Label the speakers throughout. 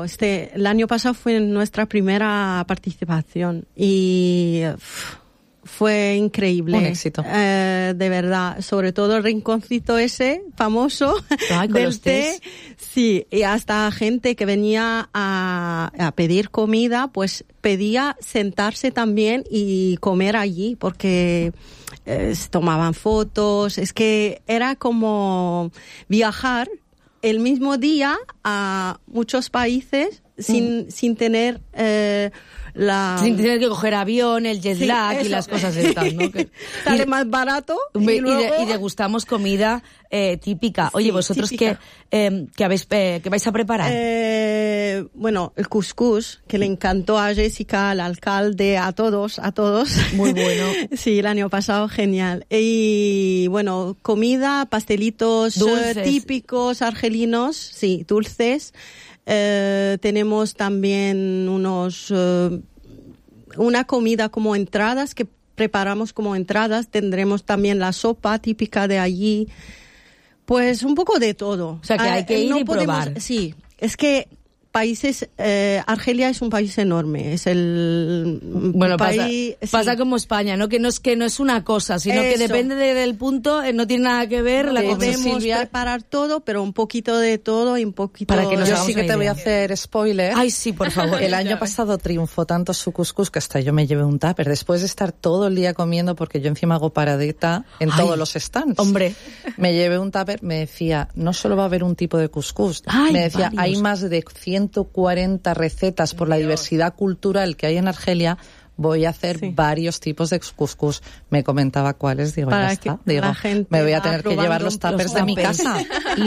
Speaker 1: el año pasado fue nuestra primera participación y fue increíble.
Speaker 2: Un éxito.
Speaker 1: De verdad, sobre todo el rinconcito ese famoso del té. Sí, y hasta gente que venía a pedir comida, pues pedía sentarse también y comer allí, porque se tomaban fotos. Es que era como viajar el mismo día a muchos países sin tener
Speaker 3: sin tener que coger avión, el jet lag y las cosas estas, ¿no? Que
Speaker 1: sale más barato
Speaker 3: y degustamos comida típica. Oye, vosotros
Speaker 1: típica.
Speaker 3: ¿qué vais a preparar?
Speaker 1: Bueno, el couscous, que le encantó a Jessica, al alcalde, a todos.
Speaker 3: Muy bueno.
Speaker 1: Sí, el año pasado, genial. Y bueno, comida, pastelitos típicos argelinos, sí, dulces. Tenemos también una comida como entradas que preparamos como entradas. Tendremos también la sopa típica de allí. Pues un poco de todo.
Speaker 3: O sea, que hay que ir y probar.
Speaker 1: Sí, es que Argelia es un país enorme, es el país...
Speaker 3: Pasa como España, ¿no? Que no es una cosa, sino que depende del punto, no tiene nada que ver la comida.
Speaker 1: Podemos preparar todo, pero un poquito de todo y un poquito...
Speaker 2: Para que yo sí que te voy a hacer spoiler.
Speaker 3: Ay, sí, por favor.
Speaker 2: El año pasado triunfó tanto su couscous que hasta yo me llevé un tupper después de estar todo el día comiendo, porque yo encima hago paradita en todos los stands.
Speaker 3: Hombre.
Speaker 2: Me llevé un tupper, me decía, no solo va a haber un tipo de couscous, me decía, hay más de 140 recetas por la diversidad cultural que hay en Argelia. Voy a hacer varios tipos de couscous. Me comentaba cuáles, digo, ya está. Digo, me voy a tener que llevar los tuppers de mi casa.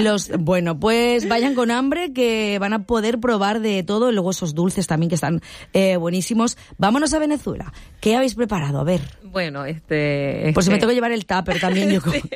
Speaker 3: Bueno, pues vayan con hambre, que van a poder probar de todo, y luego esos dulces también que están buenísimos. Vámonos a Venezuela. ¿Qué habéis preparado? A ver.
Speaker 4: Bueno,
Speaker 3: Pues si me tengo que llevar el tupper también, yo
Speaker 4: sí.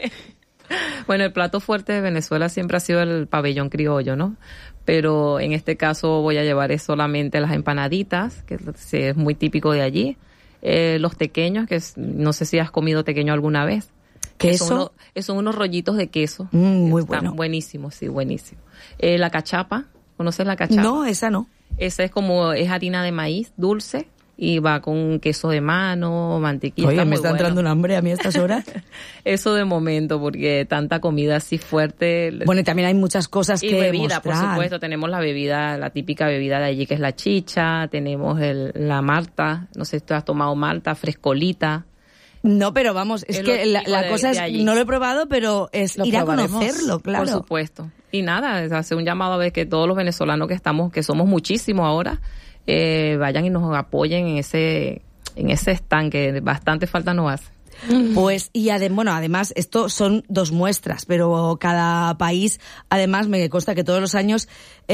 Speaker 4: Bueno, el plato fuerte de Venezuela siempre ha sido el pabellón criollo, ¿no? Pero en este caso voy a llevar solamente las empanaditas, que es muy típico de allí. Los tequeños, no sé si has comido tequeño alguna vez.
Speaker 3: ¿Queso?
Speaker 4: Son unos rollitos de queso.
Speaker 3: Muy bueno.
Speaker 4: Están buenísimos, sí, buenísimo. La cachapa, ¿conoces la cachapa?
Speaker 3: No, esa no.
Speaker 4: Esa es harina de maíz dulce. Y va con queso de mano, mantequilla.
Speaker 3: Oye, me está entrando un hambre a mí a estas horas.
Speaker 4: Eso de momento, porque tanta comida así fuerte.
Speaker 3: Bueno, y también hay muchas cosas
Speaker 4: y
Speaker 3: que
Speaker 4: bebida,
Speaker 3: mostrar.
Speaker 4: por supuesto. Tenemos la bebida, la típica bebida de allí, que es la chicha. Tenemos la malta. No sé si tú has tomado malta, frescolita.
Speaker 3: No, pero vamos, es que la cosa es, no lo he probado, pero es ir a conocerlo, claro.
Speaker 4: Por supuesto. Y nada, es hacer un llamado a ver que todos los venezolanos que somos muchísimos ahora, vayan y nos apoyen en ese stand, que bastante falta nos hace.
Speaker 3: Pues, y además, esto son 2 muestras, pero cada país, además, me consta que todos los años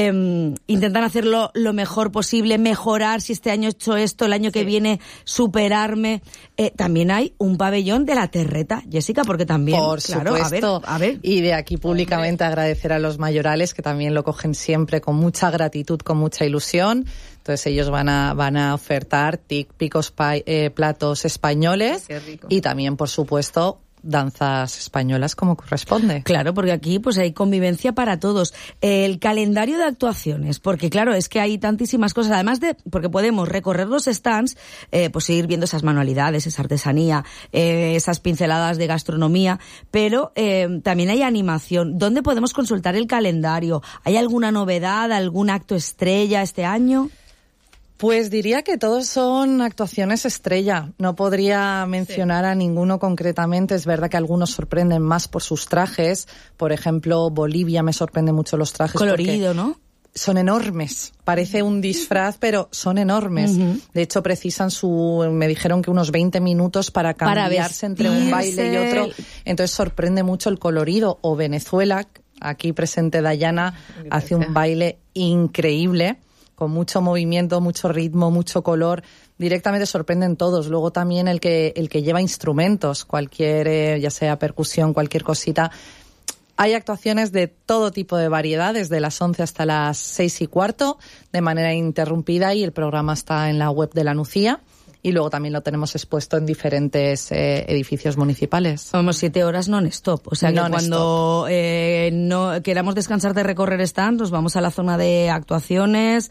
Speaker 3: intentan hacerlo lo mejor posible, mejorar. Si este año he hecho esto, el año que viene superarme. También hay un pabellón de la terreta, Jessica, porque también,
Speaker 2: por supuesto,
Speaker 3: a ver.
Speaker 2: Y de aquí públicamente agradecer a los mayorales, que también lo cogen siempre con mucha gratitud, con mucha ilusión. Entonces ellos van a ofertar típicos platos españoles y también, por supuesto, danzas españolas como corresponde.
Speaker 3: Claro, porque aquí pues hay convivencia para todos. El calendario de actuaciones, porque claro, es que hay tantísimas cosas, además porque podemos recorrer los stands, pues ir viendo esas manualidades, esa artesanía, esas pinceladas de gastronomía, pero también hay animación. ¿Dónde podemos consultar el calendario? ¿Hay alguna novedad, algún acto estrella este año?
Speaker 2: Pues diría que todos son actuaciones estrella. No podría mencionar a ninguno concretamente. Es verdad que algunos sorprenden más por sus trajes. Por ejemplo, Bolivia me sorprende mucho los trajes.
Speaker 3: Colorido, ¿no?
Speaker 2: Son enormes. Parece un disfraz, pero son enormes. Uh-huh. De hecho, precisan me dijeron que unos 20 minutos para cambiarse entre un baile y otro. Entonces sorprende mucho el colorido. O Venezuela, aquí presente Dayana, hace un baile increíble, con mucho movimiento, mucho ritmo, mucho color. Directamente sorprenden todos. Luego también el que lleva instrumentos, cualquier, ya sea percusión, cualquier cosita. Hay actuaciones de todo tipo de variedad, desde las 11 hasta las 6:15, de manera ininterrumpida, y el programa está en la web de la Nucía. Y luego también lo tenemos expuesto en diferentes edificios municipales.
Speaker 3: Vamos, 7 horas non-stop. O sea, que cuando no queramos descansar de recorrer stands, nos vamos a la zona de actuaciones,